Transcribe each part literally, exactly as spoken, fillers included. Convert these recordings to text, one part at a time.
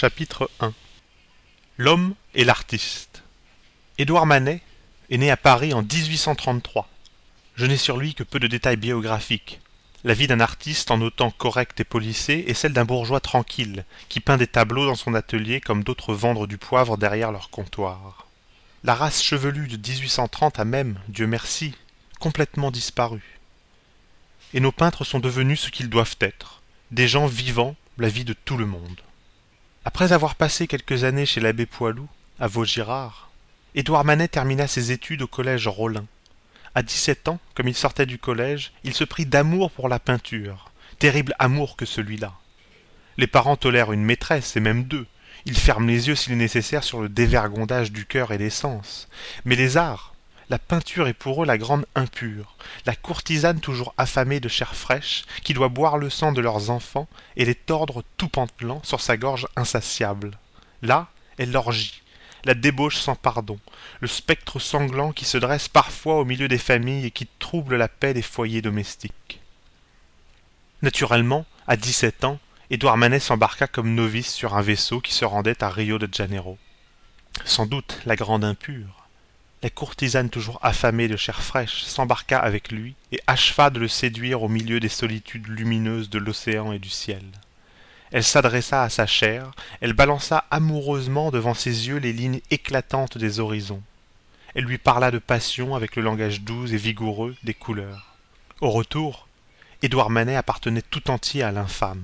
Chapitre un. L'homme et l'artiste. Édouard Manet est né à Paris en dix-huit cent trente-trois. Je n'ai sur lui que peu de détails biographiques. La vie d'un artiste en autant correcte et policée est celle d'un bourgeois tranquille, qui peint des tableaux dans son atelier comme d'autres vendent du poivre derrière leur comptoir. La race chevelue de dix-huit cent trente a même, Dieu merci, complètement disparu. Et nos peintres sont devenus ce qu'ils doivent être, des gens vivant la vie de tout le monde. Après avoir passé quelques années chez l'abbé Poiloux, à Vaugirard, Édouard Manet termina ses études au collège Rollin. À dix-sept ans, comme il sortait du collège, il se prit d'amour pour la peinture, terrible amour que celui-là. Les parents tolèrent une maîtresse, et même deux. Ils ferment les yeux s'il est nécessaire sur le dévergondage du cœur et des sens. Mais les arts, la peinture est pour eux la grande impure, la courtisane toujours affamée de chair fraîche, qui doit boire le sang de leurs enfants et les tordre tout pantelant sur sa gorge insatiable. Là est l'orgie, la débauche sans pardon, le spectre sanglant qui se dresse parfois au milieu des familles et qui trouble la paix des foyers domestiques. Naturellement, à dix-sept ans, Édouard Manet s'embarqua comme novice sur un vaisseau qui se rendait à Rio de Janeiro. Sans doute la grande impure. La courtisane toujours affamée de chair fraîche s'embarqua avec lui et acheva de le séduire au milieu des solitudes lumineuses de l'océan et du ciel. Elle s'adressa à sa chair, elle balança amoureusement devant ses yeux les lignes éclatantes des horizons. Elle lui parla de passion avec le langage doux et vigoureux des couleurs. Au retour, Édouard Manet appartenait tout entier à l'infâme.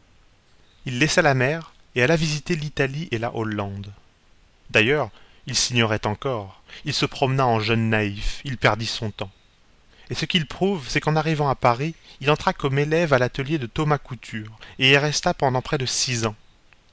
Il laissa la mer et alla visiter l'Italie et la Hollande. D'ailleurs, il s'ignorait encore, il se promena en jeune naïf, il perdit son temps. Et ce qu'il prouve, c'est qu'en arrivant à Paris, il entra comme élève à l'atelier de Thomas Couture, et y resta pendant près de six ans.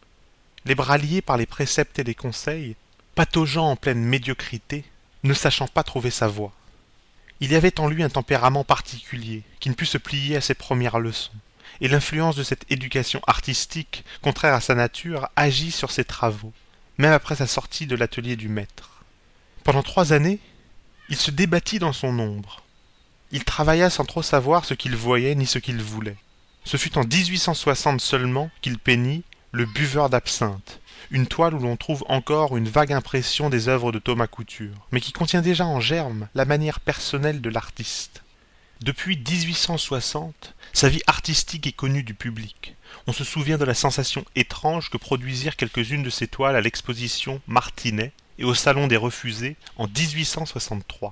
Les bras liés par les préceptes et les conseils, pataugeant en pleine médiocrité, ne sachant pas trouver sa voie. Il y avait en lui un tempérament particulier, qui ne put se plier à ses premières leçons, et l'influence de cette éducation artistique, contraire à sa nature, agit sur ses travaux, même après sa sortie de l'atelier du maître. Pendant trois années, il se débattit dans son ombre. Il travailla sans trop savoir ce qu'il voyait ni ce qu'il voulait. Ce fut en dix-huit cent soixante seulement qu'il peignit Le buveur d'absinthe, une toile où l'on trouve encore une vague impression des œuvres de Thomas Couture, mais qui contient déjà en germe la manière personnelle de l'artiste. Depuis dix-huit cent soixante, sa vie artistique est connue du public. On se souvient de la sensation étrange que produisirent quelques-unes de ses toiles à l'exposition Martinet et au Salon des Refusés en dix-huit cent soixante-trois.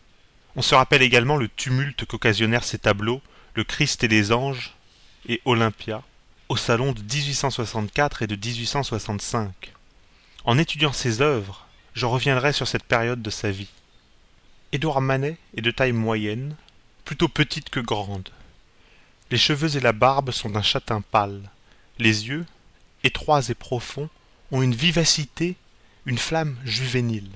On se rappelle également le tumulte qu'occasionnèrent ces tableaux, le Christ et les anges et Olympia, au Salon de dix-huit cent soixante-quatre et de dix-huit cent soixante-cinq. En étudiant ses œuvres, je reviendrai sur cette période de sa vie. Édouard Manet est de taille moyenne, plutôt petite que grande. Les cheveux et la barbe sont d'un châtain pâle. Les yeux, étroits et profonds, ont une vivacité, une flamme juvénile.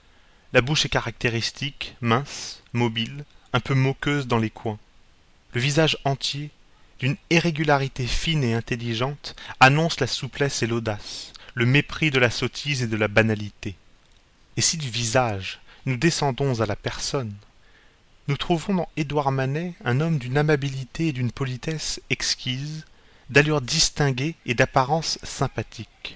La bouche est caractéristique, mince, mobile, un peu moqueuse dans les coins. Le visage entier, d'une irrégularité fine et intelligente, annonce la souplesse et l'audace, le mépris de la sottise et de la banalité. Et si du visage, nous descendons à la personne, nous trouvons dans Édouard Manet un homme d'une amabilité et d'une politesse exquise, d'allure distinguée et d'apparence sympathique.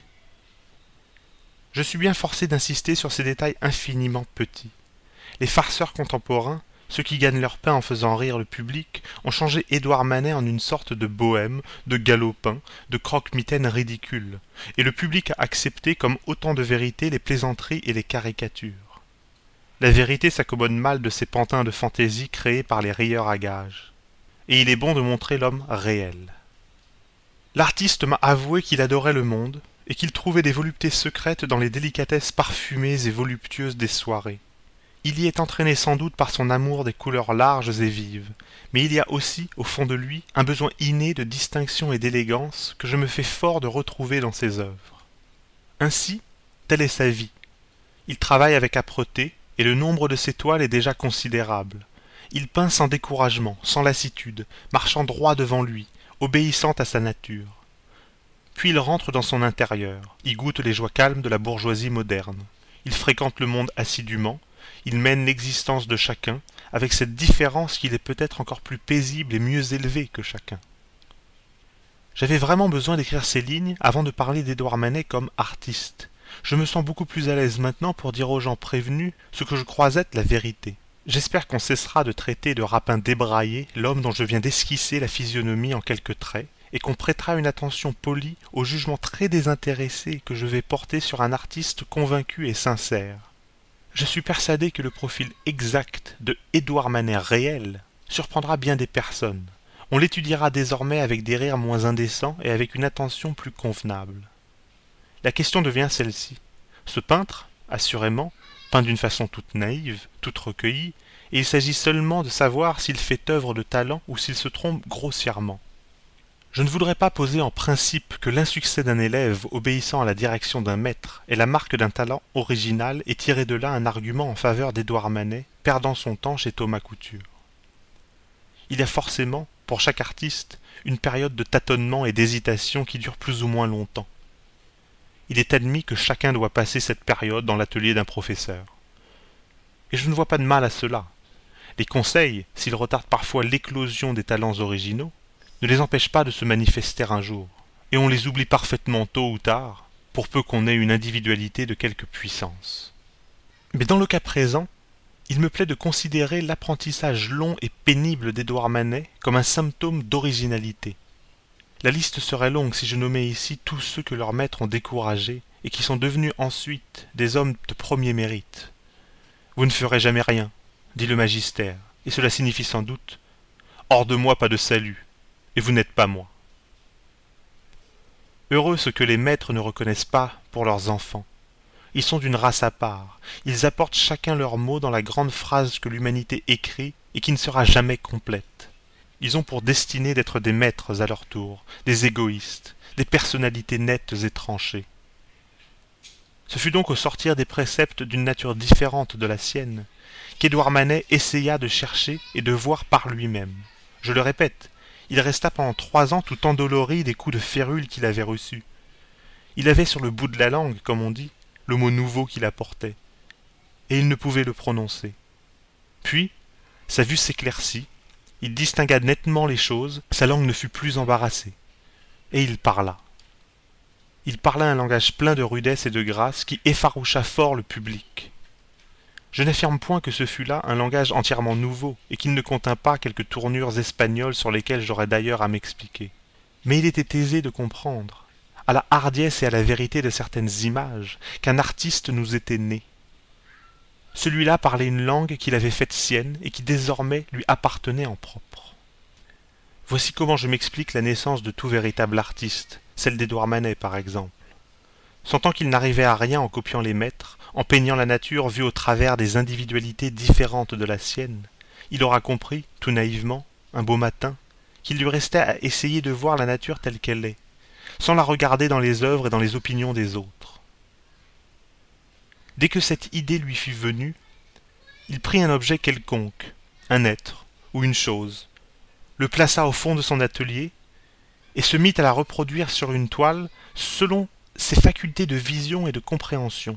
Je suis bien forcé d'insister sur ces détails infiniment petits. Les farceurs contemporains, ceux qui gagnent leur pain en faisant rire le public, ont changé Édouard Manet en une sorte de bohème, de galopin, de croque-mitaine ridicule, et le public a accepté comme autant de vérité les plaisanteries et les caricatures. La vérité s'accommode mal de ces pantins de fantaisie créés par les rieurs à gages. Et il est bon de montrer l'homme réel. L'artiste m'a avoué qu'il adorait le monde et qu'il trouvait des voluptés secrètes dans les délicatesses parfumées et voluptueuses des soirées. Il y est entraîné sans doute par son amour des couleurs larges et vives, mais il y a aussi, au fond de lui, un besoin inné de distinction et d'élégance que je me fais fort de retrouver dans ses œuvres. Ainsi, telle est sa vie. Il travaille avec âpreté, et le nombre de ses toiles est déjà considérable. Il peint sans découragement, sans lassitude, marchant droit devant lui, obéissant à sa nature. Puis il rentre dans son intérieur, y goûte les joies calmes de la bourgeoisie moderne. Il fréquente le monde assidûment, il mène l'existence de chacun, avec cette différence qu'il est peut-être encore plus paisible et mieux élevé que chacun. J'avais vraiment besoin d'écrire ces lignes avant de parler d'Édouard Manet comme artiste. Je me sens beaucoup plus à l'aise maintenant pour dire aux gens prévenus ce que je crois être la vérité. J'espère qu'on cessera de traiter de rapin débraillé l'homme dont je viens d'esquisser la physionomie en quelques traits, et qu'on prêtera une attention polie au jugement très désintéressé que je vais porter sur un artiste convaincu et sincère. Je suis persuadé que le profil exact de Édouard Manet réel surprendra bien des personnes. On l'étudiera désormais avec des rires moins indécents et avec une attention plus convenable. La question devient celle-ci. Ce peintre, assurément, peint d'une façon toute naïve, toute recueillie, et il s'agit seulement de savoir s'il fait œuvre de talent ou s'il se trompe grossièrement. Je ne voudrais pas poser en principe que l'insuccès d'un élève obéissant à la direction d'un maître est la marque d'un talent original et tirer de là un argument en faveur d'Édouard Manet, perdant son temps chez Thomas Couture. Il y a forcément, pour chaque artiste, une période de tâtonnement et d'hésitation qui dure plus ou moins longtemps. Il est admis que chacun doit passer cette période dans l'atelier d'un professeur. Et je ne vois pas de mal à cela. Les conseils, s'ils retardent parfois l'éclosion des talents originaux, ne les empêchent pas de se manifester un jour, et on les oublie parfaitement tôt ou tard, pour peu qu'on ait une individualité de quelque puissance. Mais dans le cas présent, il me plaît de considérer l'apprentissage long et pénible d'Édouard Manet comme un symptôme d'originalité. La liste serait longue si je nommais ici tous ceux que leurs maîtres ont découragés et qui sont devenus ensuite des hommes de premier mérite. Vous ne ferez jamais rien, dit le magistère, et cela signifie sans doute « hors de moi pas de salut, et vous n'êtes pas moi ». Heureux ceux que les maîtres ne reconnaissent pas pour leurs enfants. Ils sont d'une race à part, ils apportent chacun leur mot dans la grande phrase que l'humanité écrit et qui ne sera jamais complète. Ils ont pour destinée d'être des maîtres à leur tour, des égoïstes, des personnalités nettes et tranchées. Ce fut donc au sortir des préceptes d'une nature différente de la sienne qu'Édouard Manet essaya de chercher et de voir par lui-même. Je le répète, il resta pendant trois ans tout endolori des coups de férule qu'il avait reçus. Il avait sur le bout de la langue, comme on dit, le mot nouveau qu'il apportait, et il ne pouvait le prononcer. Puis, sa vue s'éclaircit, il distingua nettement les choses, sa langue ne fut plus embarrassée, et il parla. Il parla un langage plein de rudesse et de grâce qui effaroucha fort le public. Je n'affirme point que ce fut là un langage entièrement nouveau, et qu'il ne contint pas quelques tournures espagnoles sur lesquelles j'aurais d'ailleurs à m'expliquer. Mais il était aisé de comprendre, à la hardiesse et à la vérité de certaines images, qu'un artiste nous était né. Celui-là parlait une langue qu'il avait faite sienne et qui désormais lui appartenait en propre. Voici comment je m'explique la naissance de tout véritable artiste, celle d'Édouard Manet par exemple. Sentant qu'il n'arrivait à rien en copiant les maîtres, en peignant la nature vue au travers des individualités différentes de la sienne, il aura compris, tout naïvement, un beau matin, qu'il lui restait à essayer de voir la nature telle qu'elle est, sans la regarder dans les œuvres et dans les opinions des autres. Dès que cette idée lui fut venue, il prit un objet quelconque, un être ou une chose, le plaça au fond de son atelier et se mit à la reproduire sur une toile selon ses facultés de vision et de compréhension.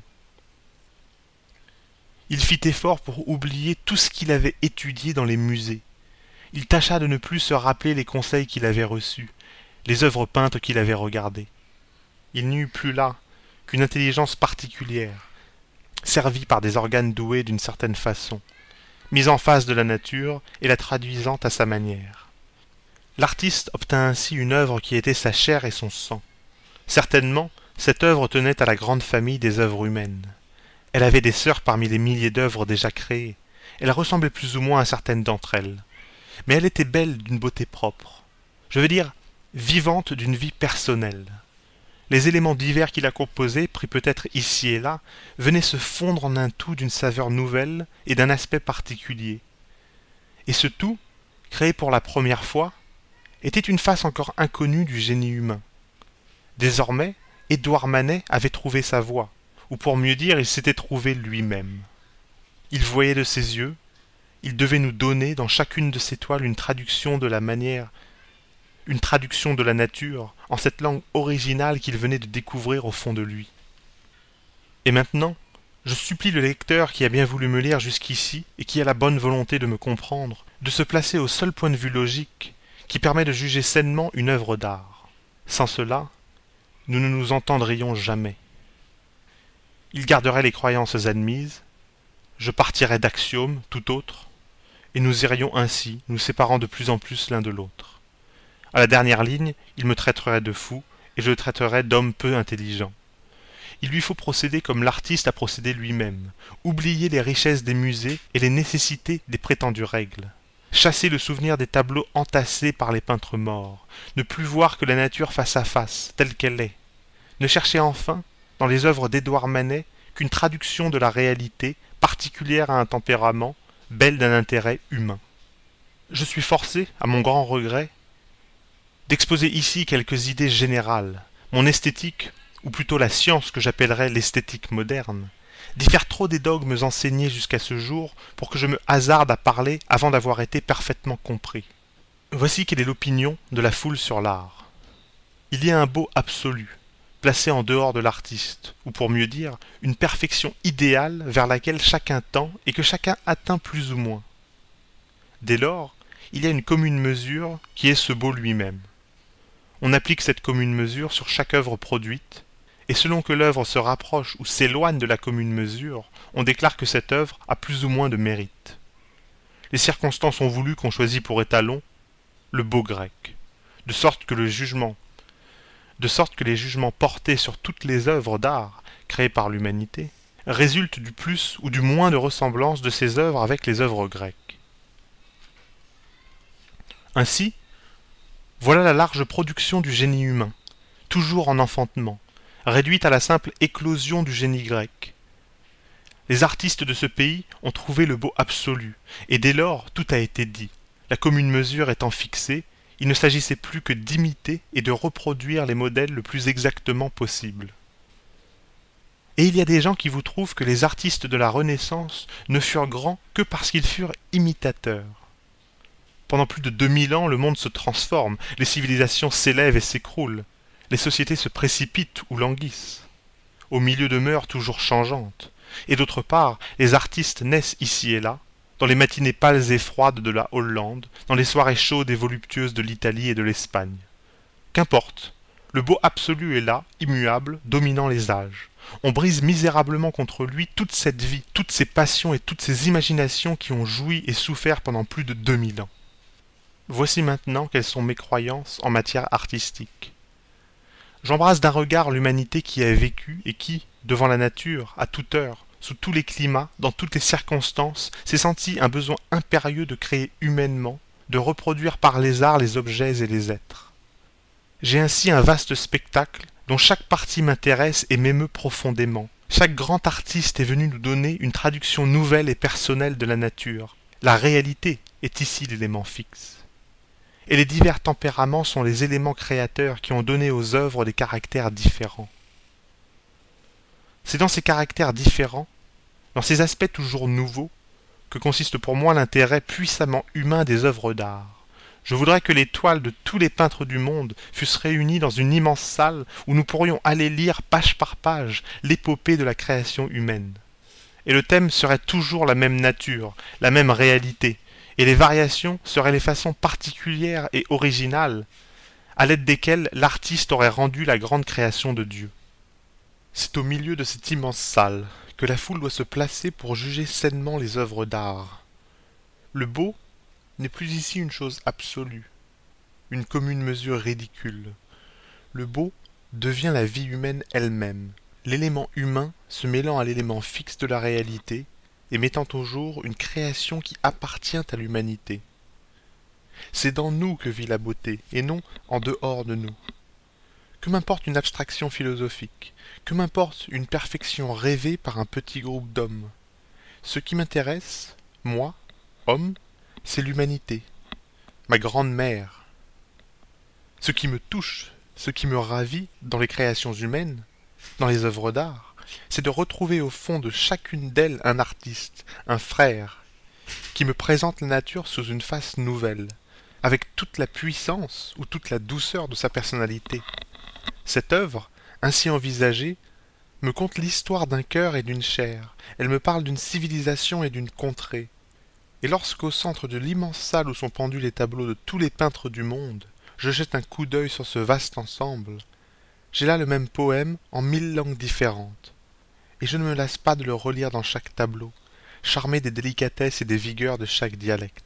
Il fit effort pour oublier tout ce qu'il avait étudié dans les musées. Il tâcha de ne plus se rappeler les conseils qu'il avait reçus, les œuvres peintes qu'il avait regardées. Il n'y eut plus là qu'une intelligence particulière, servie par des organes doués d'une certaine façon, mise en face de la nature et la traduisant à sa manière. L'artiste obtint ainsi une œuvre qui était sa chair et son sang. Certainement, cette œuvre tenait à la grande famille des œuvres humaines. Elle avait des sœurs parmi les milliers d'œuvres déjà créées. Elle ressemblait plus ou moins à certaines d'entre elles. Mais elle était belle d'une beauté propre. Je veux dire, vivante d'une vie personnelle. Les éléments divers qui la composaient, pris peut-être ici et là, venaient se fondre en un tout d'une saveur nouvelle et d'un aspect particulier. Et ce tout, créé pour la première fois, était une face encore inconnue du génie humain. Désormais, Édouard Manet avait trouvé sa voie, ou pour mieux dire, il s'était trouvé lui-même. Il voyait de ses yeux, il devait nous donner dans chacune de ses toiles une traduction de la manière, une traduction de la nature, en cette langue originale qu'il venait de découvrir au fond de lui. Et maintenant, je supplie le lecteur qui a bien voulu me lire jusqu'ici et qui a la bonne volonté de me comprendre, de se placer au seul point de vue logique qui permet de juger sainement une œuvre d'art. Sans cela, nous ne nous entendrions jamais. Il garderait les croyances admises, je partirais d'axiomes tout autres, et nous irions ainsi, nous séparant de plus en plus l'un de l'autre. À la dernière ligne, il me traiterait de fou, et je le traiterais d'homme peu intelligent. Il lui faut procéder comme l'artiste a procédé lui-même, oublier les richesses des musées et les nécessités des prétendues règles. Chasser le souvenir des tableaux entassés par les peintres morts, ne plus voir que la nature face à face, telle qu'elle est. Ne chercher enfin, dans les œuvres d'Édouard Manet, qu'une traduction de la réalité, particulière à un tempérament, belle d'un intérêt humain. Je suis forcé, à mon grand regret, d'exposer ici quelques idées générales. Mon esthétique, ou plutôt la science que j'appellerais l'esthétique moderne, diffère trop des dogmes enseignés jusqu'à ce jour pour que je me hasarde à parler avant d'avoir été parfaitement compris. Voici quelle est l'opinion de la foule sur l'art. Il y a un beau absolu, placé en dehors de l'artiste, ou pour mieux dire, une perfection idéale vers laquelle chacun tend et que chacun atteint plus ou moins. Dès lors, il y a une commune mesure qui est ce beau lui-même. On applique cette commune mesure sur chaque œuvre produite, et selon que l'œuvre se rapproche ou s'éloigne de la commune mesure, on déclare que cette œuvre a plus ou moins de mérite. Les circonstances ont voulu qu'on choisit pour étalon le beau grec, de sorte que le jugement, de sorte que les jugements portés sur toutes les œuvres d'art créées par l'humanité résultent du plus ou du moins de ressemblance de ces œuvres avec les œuvres grecques. Ainsi, voilà la large production du génie humain, toujours en enfantement, réduite à la simple éclosion du génie grec. Les artistes de ce pays ont trouvé le beau absolu, et dès lors tout a été dit. La commune mesure étant fixée, il ne s'agissait plus que d'imiter et de reproduire les modèles le plus exactement possible. Et il y a des gens qui vous trouvent que les artistes de la Renaissance ne furent grands que parce qu'ils furent imitateurs. Pendant plus de deux mille ans, le monde se transforme, les civilisations s'élèvent et s'écroulent, les sociétés se précipitent ou languissent, au milieu de mœurs toujours changeantes, et d'autre part, les artistes naissent ici et là, dans les matinées pâles et froides de la Hollande, dans les soirées chaudes et voluptueuses de l'Italie et de l'Espagne. Qu'importe, le beau absolu est là, immuable, dominant les âges. On brise misérablement contre lui toute cette vie, toutes ces passions et toutes ces imaginations qui ont joui et souffert pendant plus de deux mille ans. Voici maintenant quelles sont mes croyances en matière artistique. J'embrasse d'un regard l'humanité qui a vécu et qui, devant la nature, à toute heure, sous tous les climats, dans toutes les circonstances, s'est senti un besoin impérieux de créer humainement, de reproduire par les arts les objets et les êtres. J'ai ainsi un vaste spectacle dont chaque partie m'intéresse et m'émeut profondément. Chaque grand artiste est venu nous donner une traduction nouvelle et personnelle de la nature. La réalité est ici l'élément fixe. Et les divers tempéraments sont les éléments créateurs qui ont donné aux œuvres des caractères différents. C'est dans ces caractères différents, dans ces aspects toujours nouveaux, que consiste pour moi l'intérêt puissamment humain des œuvres d'art. Je voudrais que les toiles de tous les peintres du monde fussent réunies dans une immense salle où nous pourrions aller lire page par page l'épopée de la création humaine. Et le thème serait toujours la même nature, la même réalité, et les variations seraient les façons particulières et originales à l'aide desquelles l'artiste aurait rendu la grande création de Dieu. C'est au milieu de cette immense salle que la foule doit se placer pour juger sainement les œuvres d'art. Le beau n'est plus ici une chose absolue, une commune mesure ridicule. Le beau devient la vie humaine elle-même, l'élément humain se mêlant à l'élément fixe de la réalité et mettant au jour une création qui appartient à l'humanité. C'est dans nous que vit la beauté, et non en dehors de nous. Que m'importe une abstraction philosophique, que m'importe une perfection rêvée par un petit groupe d'hommes. Ce qui m'intéresse, moi, homme, c'est l'humanité, ma grande mère. Ce qui me touche, ce qui me ravit dans les créations humaines, dans les œuvres d'art, c'est de retrouver au fond de chacune d'elles un artiste, un frère, qui me présente la nature sous une face nouvelle, avec toute la puissance ou toute la douceur de sa personnalité. Cette œuvre, ainsi envisagée, me conte l'histoire d'un cœur et d'une chair, elle me parle d'une civilisation et d'une contrée. Et lorsqu'au centre de l'immense salle où sont pendus les tableaux de tous les peintres du monde, je jette un coup d'œil sur ce vaste ensemble, j'ai là le même poème en mille langues différentes, et je ne me lasse pas de le relire dans chaque tableau, charmé des délicatesses et des vigueurs de chaque dialecte.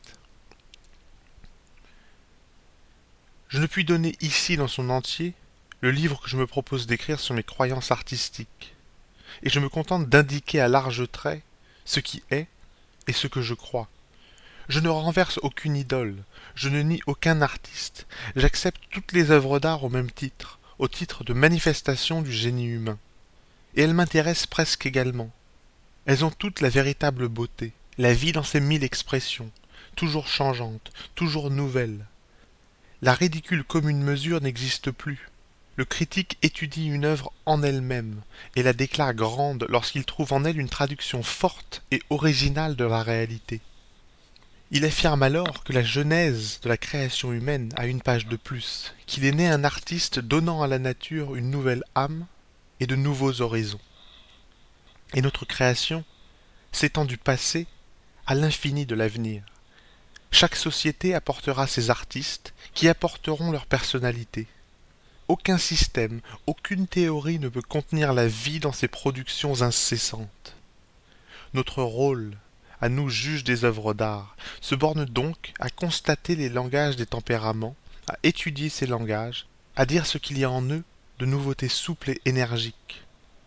Je ne puis donner ici dans son entier le livre que je me propose d'écrire sur mes croyances artistiques, et je me contente d'indiquer à larges traits ce qui est et ce que je crois. Je ne renverse aucune idole, je ne nie aucun artiste, j'accepte toutes les œuvres d'art au même titre, au titre de manifestation du génie humain. Et elles m'intéressent presque également. Elles ont toutes la véritable beauté, la vie dans ses mille expressions, toujours changeantes, toujours nouvelles. La ridicule commune mesure n'existe plus. Le critique étudie une œuvre en elle-même et la déclare grande lorsqu'il trouve en elle une traduction forte et originale de la réalité. Il affirme alors que la genèse de la création humaine a une page de plus, qu'il est né un artiste donnant à la nature une nouvelle âme et de nouveaux horizons. Et notre création s'étend du passé à l'infini de l'avenir. Chaque société apportera ses artistes qui apporteront leur personnalité. Aucun système, aucune théorie ne peut contenir la vie dans ses productions incessantes. Notre rôle, à nous juges des œuvres d'art, se borne donc à constater les langages des tempéraments, à étudier ces langages, à dire ce qu'il y a en eux de nouveautés souples et énergiques.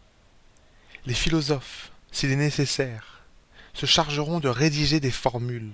Les philosophes, s'il est nécessaire, se chargeront de rédiger des formules.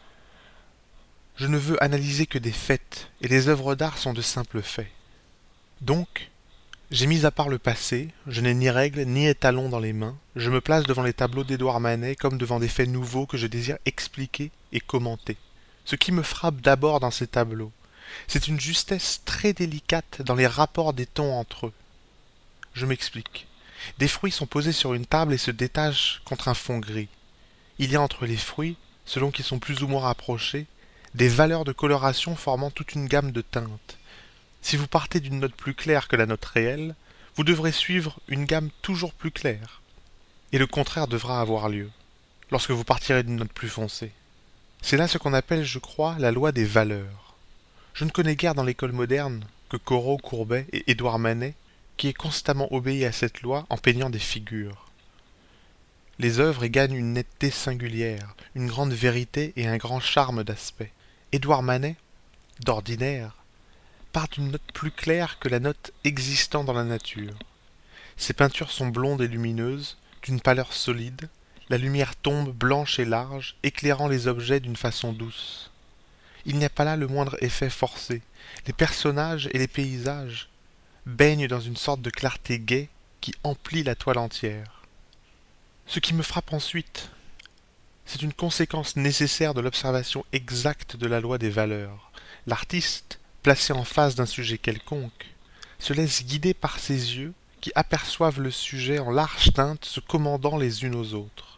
Je ne veux analyser que des faits, et les œuvres d'art sont de simples faits. Donc, j'ai mis à part le passé, je n'ai ni règles ni étalons dans les mains, je me place devant les tableaux d'Édouard Manet comme devant des faits nouveaux que je désire expliquer et commenter. Ce qui me frappe d'abord dans ces tableaux, c'est une justesse très délicate dans les rapports des tons entre eux. Je m'explique. Des fruits sont posés sur une table et se détachent contre un fond gris. Il y a entre les fruits, selon qu'ils sont plus ou moins rapprochés, des valeurs de coloration formant toute une gamme de teintes. Si vous partez d'une note plus claire que la note réelle, vous devrez suivre une gamme toujours plus claire. Et le contraire devra avoir lieu, lorsque vous partirez d'une note plus foncée. C'est là ce qu'on appelle, je crois, la loi des valeurs. Je ne connais guère dans l'école moderne que Corot, Courbet et Édouard Manet, qui ait constamment obéi à cette loi en peignant des figures. Les œuvres y gagnent une netteté singulière, une grande vérité et un grand charme d'aspect. Édouard Manet, d'ordinaire, part d'une note plus claire que la note existant dans la nature. Ses peintures sont blondes et lumineuses, d'une pâleur solide, la lumière tombe blanche et large, éclairant les objets d'une façon douce. Il n'y a pas là le moindre effet forcé. Les personnages et les paysages baignent dans une sorte de clarté gaie qui emplit la toile entière. Ce qui me frappe ensuite, c'est une conséquence nécessaire de l'observation exacte de la loi des valeurs. L'artiste, placé en face d'un sujet quelconque, se laisse guider par ses yeux qui aperçoivent le sujet en larges teintes se commandant les unes aux autres.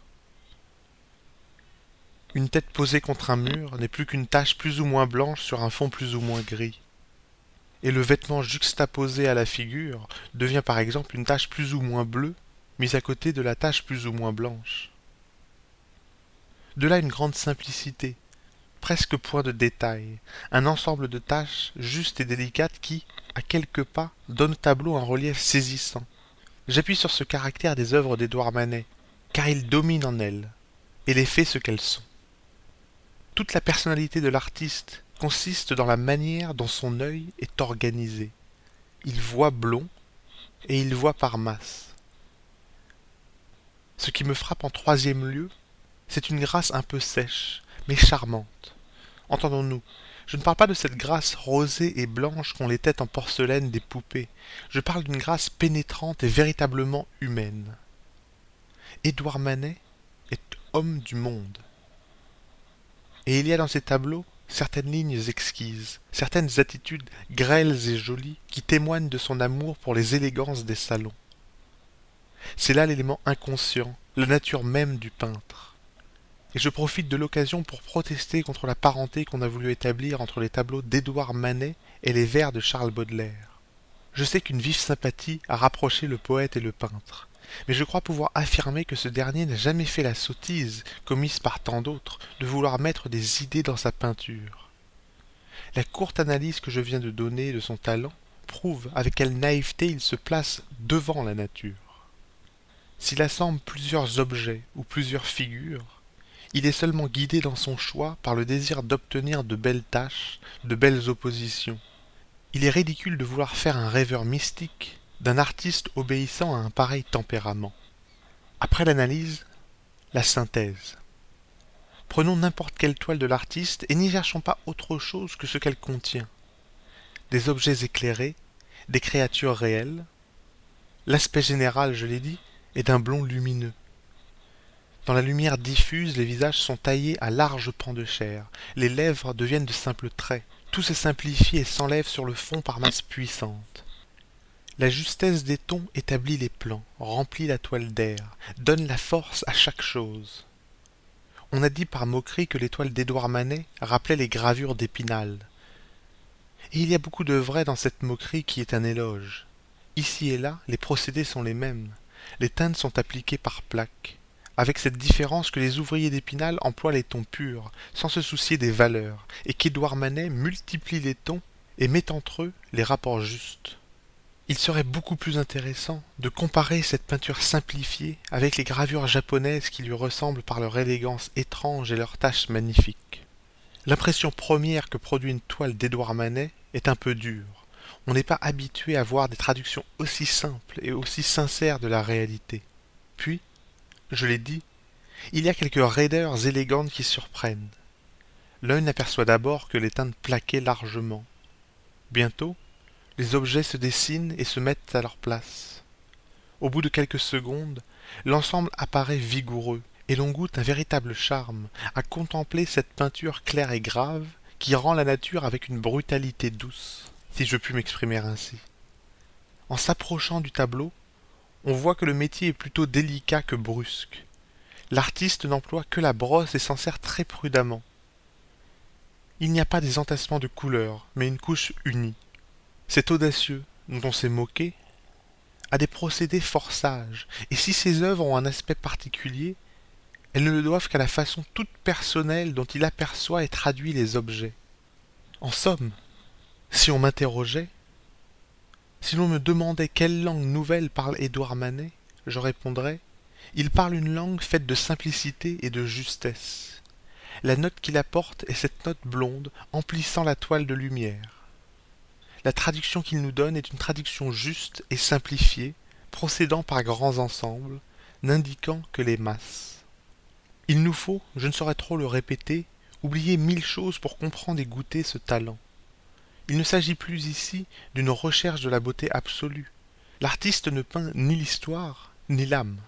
Une tête posée contre un mur n'est plus qu'une tache plus ou moins blanche sur un fond plus ou moins gris. Et le vêtement juxtaposé à la figure devient par exemple une tache plus ou moins bleue, mise à côté de la tache plus ou moins blanche. De là une grande simplicité, presque point de détail, un ensemble de taches justes et délicates qui, à quelques pas, donne au tableau un relief saisissant. J'appuie sur ce caractère des œuvres d'Édouard Manet, car il domine en elles, et les fait ce qu'elles sont. Toute la personnalité de l'artiste consiste dans la manière dont son œil est organisé. Il voit blond, et il voit par masse. Ce qui me frappe en troisième lieu, c'est une grâce un peu sèche, mais charmante. Entendons-nous, je ne parle pas de cette grâce rosée et blanche qu'ont les têtes en porcelaine des poupées. Je parle d'une grâce pénétrante et véritablement humaine. Édouard Manet est homme du monde. Et il y a dans ses tableaux certaines lignes exquises, certaines attitudes grêles et jolies qui témoignent de son amour pour les élégances des salons. C'est là l'élément inconscient, la nature même du peintre. Et je profite de l'occasion pour protester contre la parenté qu'on a voulu établir entre les tableaux d'Édouard Manet et les vers de Charles Baudelaire. Je sais qu'une vive sympathie a rapproché le poète et le peintre, mais je crois pouvoir affirmer que ce dernier n'a jamais fait la sottise, commise par tant d'autres, de vouloir mettre des idées dans sa peinture. La courte analyse que je viens de donner de son talent prouve avec quelle naïveté il se place devant la nature. S'il assemble plusieurs objets ou plusieurs figures, il est seulement guidé dans son choix par le désir d'obtenir de belles tâches, de belles oppositions. Il est ridicule de vouloir faire un rêveur mystique d'un artiste obéissant à un pareil tempérament. Après l'analyse, la synthèse. Prenons n'importe quelle toile de l'artiste et n'y cherchons pas autre chose que ce qu'elle contient. Des objets éclairés, des créatures réelles. L'aspect général, je l'ai dit, est d'un blond lumineux. Dans la lumière diffuse, les visages sont taillés à larges pans de chair, les lèvres deviennent de simples traits, tout se simplifie et s'enlève sur le fond par masses puissantes. La justesse des tons établit les plans, remplit la toile d'air, donne la force à chaque chose. On a dit par moquerie que les toiles d'Édouard Manet rappelaient les gravures d'Épinal. Et il y a beaucoup de vrai dans cette moquerie qui est un éloge. Ici et là, les procédés sont les mêmes. Les teintes sont appliquées par plaques, avec cette différence que les ouvriers d'Épinal emploient les tons purs, sans se soucier des valeurs, et qu'Édouard Manet multiplie les tons et met entre eux les rapports justes. Il serait beaucoup plus intéressant de comparer cette peinture simplifiée avec les gravures japonaises qui lui ressemblent par leur élégance étrange et leurs taches magnifiques. L'impression première que produit une toile d'Édouard Manet est un peu dure. On n'est pas habitué à voir des traductions aussi simples et aussi sincères de la réalité. Puis, je l'ai dit, il y a quelques raideurs élégantes qui surprennent. L'œil n'aperçoit d'abord que les teintes plaquées largement. Bientôt, les objets se dessinent et se mettent à leur place. Au bout de quelques secondes, l'ensemble apparaît vigoureux, et l'on goûte un véritable charme à contempler cette peinture claire et grave qui rend la nature avec une brutalité douce, si je puis m'exprimer ainsi. En s'approchant du tableau, on voit que le métier est plutôt délicat que brusque. L'artiste n'emploie que la brosse et s'en sert très prudemment. Il n'y a pas des entassements de couleurs, mais une couche unie. Cet audacieux, dont on s'est moqué, a des procédés fort sages, et si ses œuvres ont un aspect particulier, elles ne le doivent qu'à la façon toute personnelle dont il aperçoit et traduit les objets. En somme, si on m'interrogeait, si l'on me demandait quelle langue nouvelle parle Édouard Manet, je répondrais « Il parle une langue faite de simplicité et de justesse. La note qu'il apporte est cette note blonde emplissant la toile de lumière. La traduction qu'il nous donne est une traduction juste et simplifiée, procédant par grands ensembles, n'indiquant que les masses. Il nous faut, je ne saurais trop le répéter, oublier mille choses pour comprendre et goûter ce talent. Il ne s'agit plus ici d'une recherche de la beauté absolue. L'artiste ne peint ni l'histoire, ni l'âme.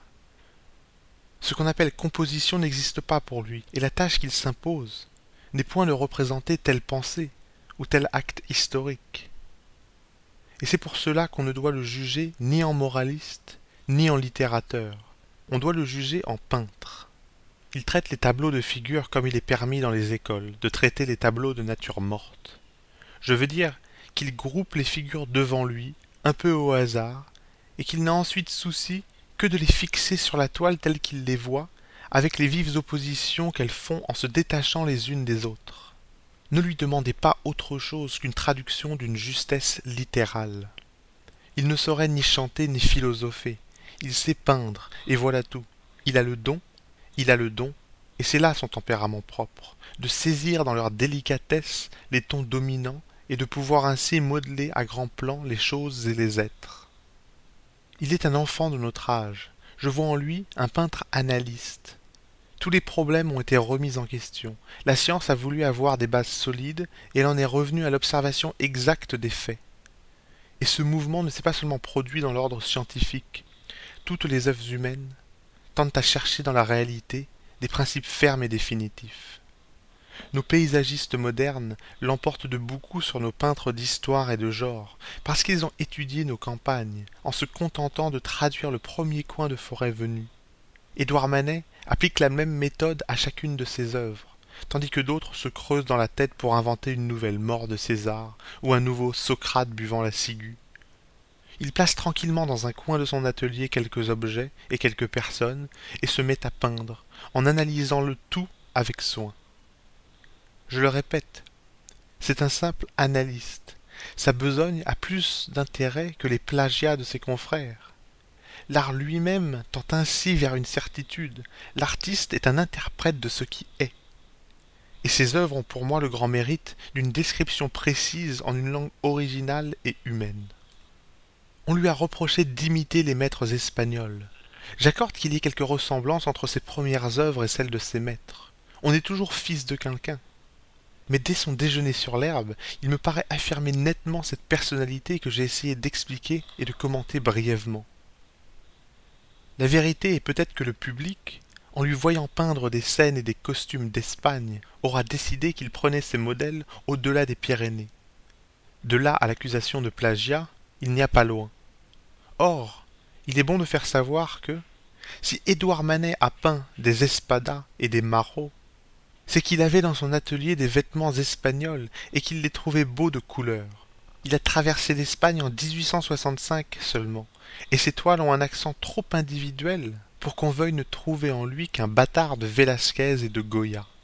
Ce qu'on appelle composition n'existe pas pour lui, et la tâche qu'il s'impose n'est point de représenter telle pensée ou tel acte historique. Et c'est pour cela qu'on ne doit le juger ni en moraliste, ni en littérateur. On doit le juger en peintre. Il traite les tableaux de figures comme il est permis dans les écoles de traiter les tableaux de nature morte. Je veux dire qu'il groupe les figures devant lui, un peu au hasard, et qu'il n'a ensuite souci que de les fixer sur la toile telle qu'il les voit, avec les vives oppositions qu'elles font en se détachant les unes des autres. Ne lui demandez pas autre chose qu'une traduction d'une justesse littérale. Il ne saurait ni chanter ni philosopher. Il sait peindre, et voilà tout. Il a le don, il a le don, et c'est là son tempérament propre, de saisir dans leur délicatesse les tons dominants et de pouvoir ainsi modeler à grands plans les choses et les êtres. Il est un enfant de notre âge. Je vois en lui un peintre analyste. Tous les problèmes ont été remis en question. La science a voulu avoir des bases solides et elle en est revenue à l'observation exacte des faits. Et ce mouvement ne s'est pas seulement produit dans l'ordre scientifique. Toutes les œuvres humaines tendent à chercher dans la réalité des principes fermes et définitifs. Nos paysagistes modernes l'emportent de beaucoup sur nos peintres d'histoire et de genre, parce qu'ils ont étudié nos campagnes, en se contentant de traduire le premier coin de forêt venu. Édouard Manet applique la même méthode à chacune de ses œuvres, tandis que d'autres se creusent dans la tête pour inventer une nouvelle mort de César ou un nouveau Socrate buvant la ciguë. Il place tranquillement dans un coin de son atelier quelques objets et quelques personnes et se met à peindre, en analysant le tout avec soin. Je le répète, C'est un simple analyste. Sa besogne a plus d'intérêt que les plagiats de ses confrères. L'art lui-même tend ainsi vers une certitude. L'artiste est un interprète de ce qui est. Et ses œuvres ont pour moi le grand mérite d'une description précise en une langue originale et humaine. On lui a reproché d'imiter les maîtres espagnols. J'accorde qu'il y ait quelques ressemblances entre ses premières œuvres et celles de ses maîtres. On est toujours fils de quelqu'un. Mais dès son déjeuner sur l'herbe, il me paraît affirmer nettement cette personnalité que j'ai essayé d'expliquer et de commenter brièvement. La vérité est peut-être que le public, en lui voyant peindre des scènes et des costumes d'Espagne, aura décidé qu'il prenait ses modèles au-delà des Pyrénées. De là à l'accusation de plagiat, il n'y a pas loin. Or, il est bon de faire savoir que, si Édouard Manet a peint des espadas et des marots, c'est qu'il avait dans son atelier des vêtements espagnols et qu'il les trouvait beaux de couleur. Il a traversé l'Espagne en dix-huit cent soixante-cinq seulement, et ses toiles ont un accent trop individuel pour qu'on veuille ne trouver en lui qu'un bâtard de Vélasquez et de Goya.